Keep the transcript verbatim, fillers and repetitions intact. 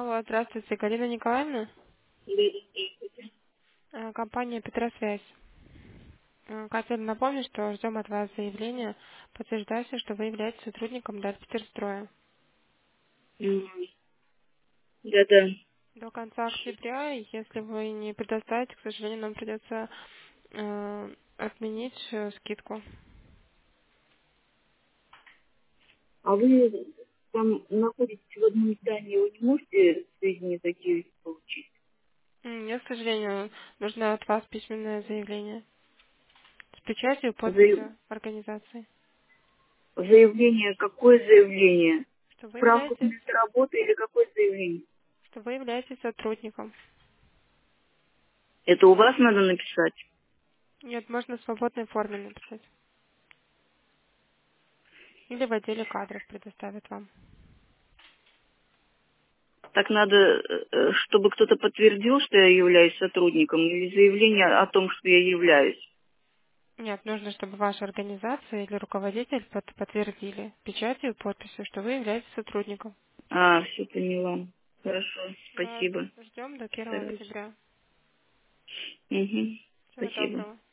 Алло, здравствуйте, Галина Николаевна. Да, да, здравствуйте. Э, Компания Петросвязь. Э, Хотели напомнить, что ждем от вас заявление, подтверждающее, что вы являетесь сотрудником Дальпетерстроя. Мгм. Да-да. До конца октября, и если вы не предоставите, к сожалению, нам придется э, отменить э, скидку. А вы там находитесь в одном здании, вы не можете сведения такие получить? М, Нет, к сожалению, нужно от вас письменное заявление с печатью и Заяв- подписью организации, Заявление, какое заявление? что вы Справку с являетесь, места работы или какое заявление? что вы являетесь сотрудником. Это у вас надо написать? Нет, можно в свободной форме написать. Или в отделе кадров предоставят вам. Так надо, э, э, чтобы кто-то подтвердил, что я являюсь сотрудником, или заявление о том, что я являюсь? Нет, нужно, чтобы ваша организация или руководитель под- подтвердили печатью и подписью, что вы являетесь сотрудником. А, все поняла. Хорошо, Вас спасибо. ждем до первого Стараюсь. октября. Угу. Всего Спасибо. доброго.